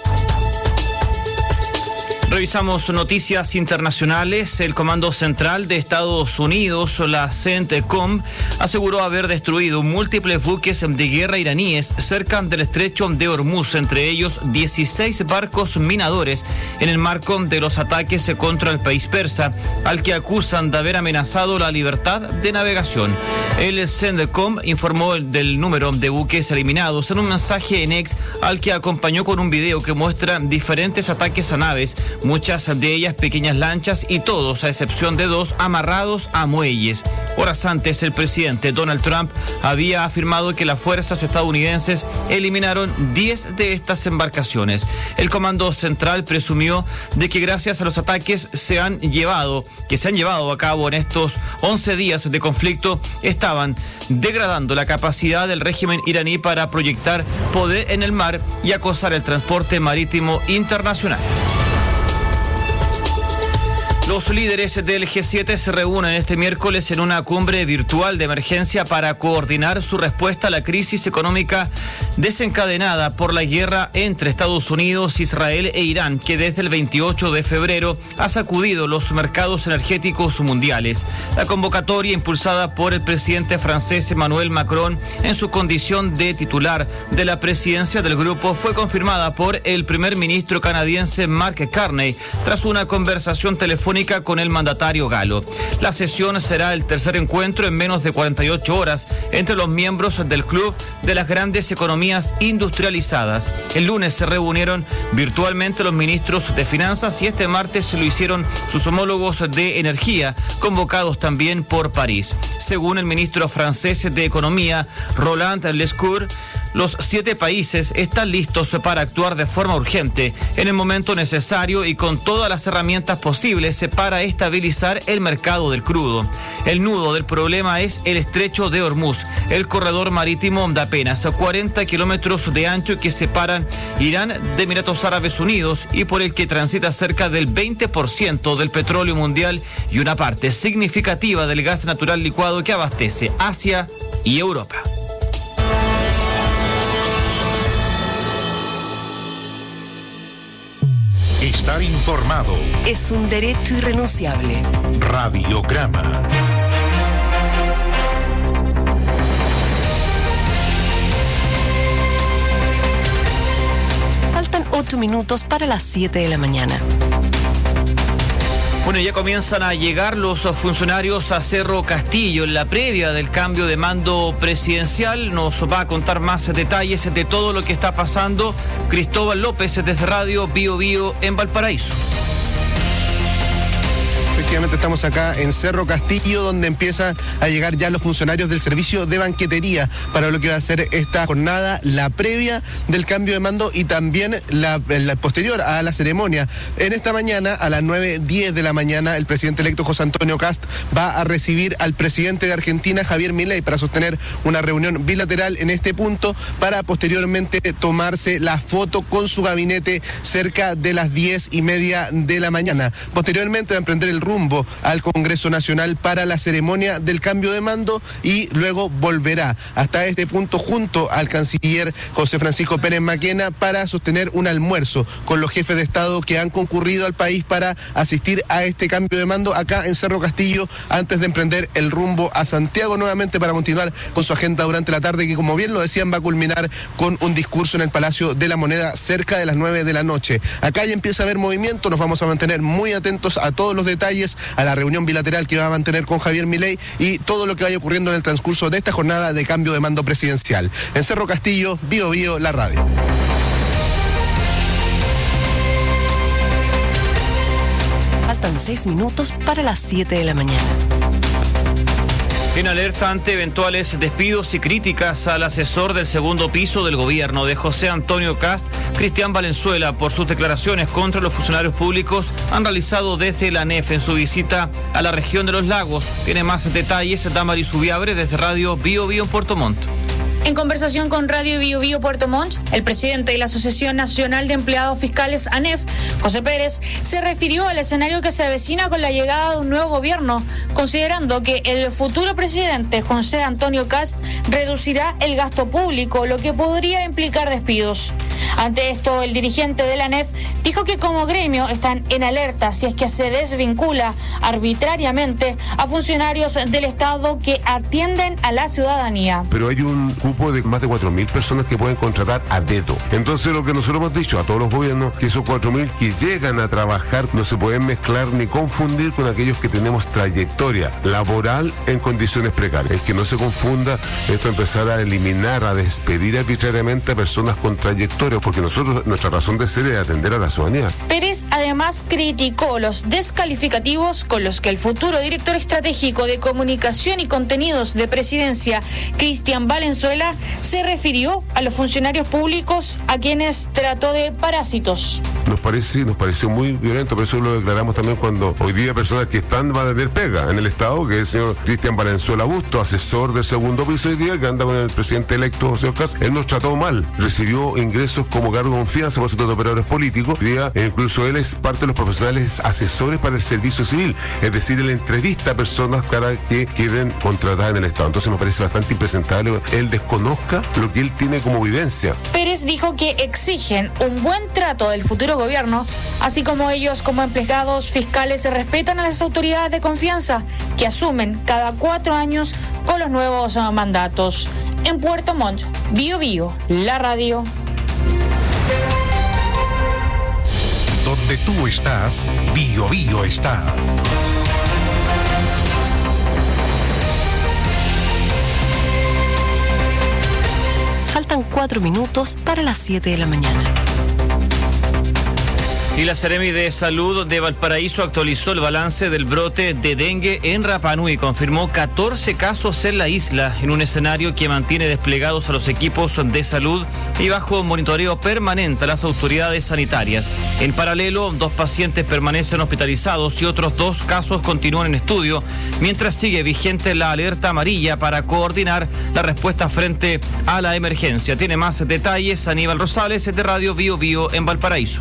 Revisamos noticias internacionales. El Comando Central de Estados Unidos, la CENTCOM, aseguró haber destruido múltiples buques de guerra iraníes cerca del estrecho de Hormuz, entre ellos dieciséis barcos minadores, en el marco de los ataques contra el país persa, al que acusan de haber amenazado la libertad de navegación. El CENTCOM informó del número de buques eliminados en un mensaje en X, al que acompañó con un video que muestra diferentes ataques a naves, muchas de ellas pequeñas lanchas y todos, a excepción de dos, amarrados a muelles. Horas antes, el presidente Donald Trump había afirmado que las fuerzas estadounidenses eliminaron diez de estas embarcaciones. El Comando Central presumió de que gracias a los ataques se han llevado, que se han llevado a cabo en estos once días de conflicto, estaban degradando la capacidad del régimen iraní para proyectar poder en el mar y acosar el transporte marítimo internacional. Los líderes del G siete se reúnen este miércoles en una cumbre virtual de emergencia para coordinar su respuesta a la crisis económica desencadenada por la guerra entre Estados Unidos, Israel e Irán, que desde el veintiocho de febrero ha sacudido los mercados energéticos mundiales. La convocatoria, impulsada por el presidente francés Emmanuel Macron en su condición de titular de la presidencia del grupo, fue confirmada por el primer ministro canadiense Mark Carney tras una conversación telefónica con el mandatario galo. La sesión será el tercer encuentro en menos de cuarenta y ocho horas entre los miembros del Club de las Grandes Economías Industrializadas. El lunes se reunieron virtualmente los ministros de Finanzas y este martes lo hicieron sus homólogos de Energía, convocados también por París. Según el ministro francés de Economía, Roland Lescure, los siete países están listos para actuar de forma urgente, en el momento necesario y con todas las herramientas posibles para estabilizar el mercado del crudo. El nudo del problema es el estrecho de Hormuz, el corredor marítimo de apenas cuarenta kilómetros de ancho que separan Irán de Emiratos Árabes Unidos y por el que transita cerca del veinte por ciento del petróleo mundial y una parte significativa del gas natural licuado que abastece Asia y Europa. Estar informado es un derecho irrenunciable. Radiograma. Faltan ocho minutos para las siete de la mañana. Bueno, ya comienzan a llegar los funcionarios a Cerro Castillo en la previa del cambio de mando presidencial. Nos va a contar más detalles de todo lo que está pasando Cristóbal López desde Radio Bio Bio en Valparaíso. Efectivamente estamos acá en Cerro Castillo, donde empiezan a llegar ya los funcionarios del servicio de banquetería para lo que va a ser esta jornada, la previa del cambio de mando y también la, la posterior a la ceremonia. En esta mañana, a las nueve diez de la mañana, el presidente electo José Antonio Kast va a recibir al presidente de Argentina, Javier Milei, para sostener una reunión bilateral en este punto para posteriormente tomarse la foto con su gabinete cerca de las diez y media de la mañana. Posteriormente va a emprender el rumbo al Congreso Nacional para la ceremonia del cambio de mando y luego volverá hasta este punto junto al canciller José Francisco Pérez Maquena para sostener un almuerzo con los jefes de Estado que han concurrido al país para asistir a este cambio de mando acá en Cerro Castillo antes de emprender el rumbo a Santiago nuevamente para continuar con su agenda durante la tarde, que como bien lo decían va a culminar con un discurso en el Palacio de la Moneda cerca de las nueve de la noche. Acá ya empieza a haber movimiento, nos vamos a mantener muy atentos a todos los detalles, a la reunión bilateral que va a mantener con Javier Milei y todo lo que vaya ocurriendo en el transcurso de esta jornada de cambio de mando presidencial. En Cerro Castillo, Bio Bio, la radio. Faltan seis minutos para las siete de la mañana. En alerta ante eventuales despidos y críticas al asesor del segundo piso del gobierno de José Antonio Kast, Cristian Valenzuela, por sus declaraciones contra los funcionarios públicos, han realizado desde la A N E F en su visita a la región de los lagos. Tiene más detalles Damaris Ubiabre desde Radio Bio Bio en Puerto Montt. En conversación con Radio Bio Bio Puerto Montt, el presidente de la Asociación Nacional de Empleados Fiscales, ANEF, José Pérez, se refirió al escenario que se avecina con la llegada de un nuevo gobierno, considerando que el futuro presidente, José Antonio Kast, reducirá el gasto público, lo que podría implicar despidos. Ante esto, el dirigente de la ANEF dijo que como gremio están en alerta si es que se desvincula arbitrariamente a funcionarios del Estado que atienden a la ciudadanía. Pero hay un cupo de más de cuatro mil personas que pueden contratar a dedo. Entonces lo que nosotros hemos dicho a todos los gobiernos, que esos cuatro mil que llegan a trabajar no se pueden mezclar ni confundir con aquellos que tenemos trayectoria laboral en condiciones precarias. Es que no se confunda esto, empezar a eliminar, a despedir arbitrariamente a personas con trayectoria, porque nosotros, nuestra razón de ser es atender a la ciudadanía. Pérez además criticó los descalificativos con los que el futuro director estratégico de comunicación y contenidos de Presidencia, Cristian Valenzuela, se refirió a los funcionarios públicos a quienes trató de parásitos. Nos parece, nos pareció muy violento, por eso lo declaramos también cuando hoy día personas que están van a tener pega en el Estado, que es el señor Cristian Valenzuela Busto, asesor del segundo piso hoy día, que anda con el presidente electo José Ocas. Él nos trató mal, recibió ingresos como cargo de confianza por su de operadores políticos, día, e incluso él es parte de los profesionales asesores para el servicio civil, es decir, él entrevista a personas para que queden contratadas en el Estado. Entonces me parece bastante impresentable que él desconozca lo que él tiene como vivencia. Pérez dijo que exigen un buen trato del futuro gobierno, así como ellos como empleados fiscales se respetan a las autoridades de confianza que asumen cada cuatro años con los nuevos mandatos. En Puerto Montt, Bio Bio, la radio. Donde tú estás, Bio Bio está. Faltan cuatro minutos para las siete de la mañana. Y la Seremi de Salud de Valparaíso actualizó el balance del brote de dengue en Rapa Nui. Confirmó catorce casos en la isla, en un escenario que mantiene desplegados a los equipos de salud y bajo monitoreo permanente a las autoridades sanitarias. En paralelo, dos pacientes permanecen hospitalizados y otros dos casos continúan en estudio, mientras sigue vigente la alerta amarilla para coordinar la respuesta frente a la emergencia. Tiene más detalles Aníbal Rosales de Radio Bio Bio en Valparaíso.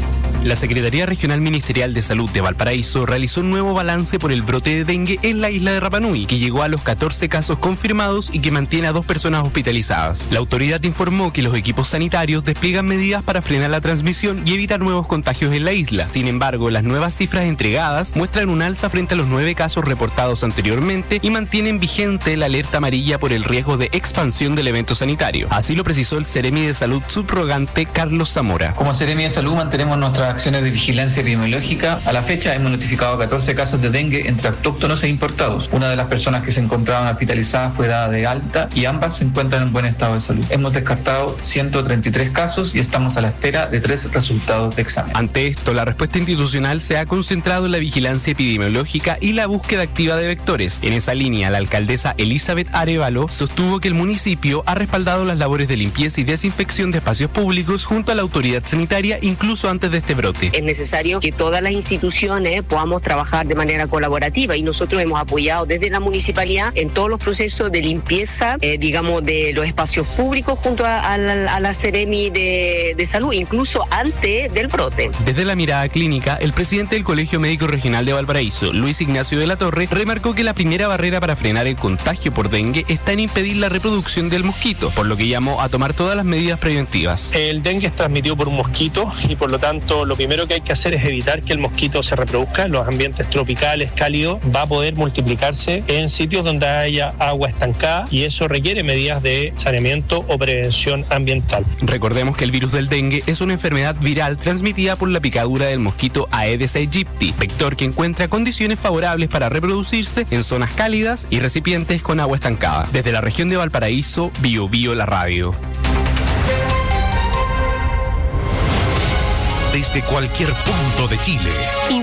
La Secretaría Regional Ministerial de Salud de Valparaíso realizó un nuevo balance por el brote de dengue en la isla de Rapa Nui, que llegó a los catorce casos confirmados y que mantiene a dos personas hospitalizadas. La autoridad informó que los equipos sanitarios despliegan medidas para frenar la transmisión y evitar nuevos contagios en la isla. Sin embargo, las nuevas cifras entregadas muestran un alza frente a los nueve casos reportados anteriormente y mantienen vigente la alerta amarilla por el riesgo de expansión del evento sanitario. Así lo precisó el Seremi de Salud subrogante Carlos Zamora. Como Seremi de Salud mantenemos nuestra acciones de vigilancia epidemiológica. A la fecha hemos notificado catorce casos de dengue entre autóctonos e importados. Una de las personas que se encontraban hospitalizadas fue dada de alta y ambas se encuentran en buen estado de salud. Hemos descartado ciento treinta y tres casos y estamos a la espera de tres resultados de examen. Ante esto, la respuesta institucional se ha concentrado en la vigilancia epidemiológica y la búsqueda activa de vectores. En esa línea, la alcaldesa Elizabeth Arevalo sostuvo que el municipio ha respaldado las labores de limpieza y desinfección de espacios públicos junto a la autoridad sanitaria, incluso antes de este brote. Es necesario que todas las instituciones podamos trabajar de manera colaborativa y nosotros hemos apoyado desde la municipalidad en todos los procesos de limpieza, eh, digamos, de los espacios públicos junto a, a, la, a la Seremi de, de Salud, incluso antes del brote. Desde la mirada clínica, el presidente del Colegio Médico Regional de Valparaíso, Luis Ignacio de la Torre, remarcó que la primera barrera para frenar el contagio por dengue está en impedir la reproducción del mosquito, por lo que llamó a tomar todas las medidas preventivas. El dengue es transmitido por un mosquito y por lo tanto lo primero que hay que hacer es evitar que el mosquito se reproduzca en los ambientes tropicales, cálidos. Va a poder multiplicarse en sitios donde haya agua estancada y eso requiere medidas de saneamiento o prevención ambiental. Recordemos que el virus del dengue es una enfermedad viral transmitida por la picadura del mosquito Aedes aegypti, vector que encuentra condiciones favorables para reproducirse en zonas cálidas y recipientes con agua estancada. Desde la región de Valparaíso, Bio Bio la radio. Desde cualquier punto de Chile.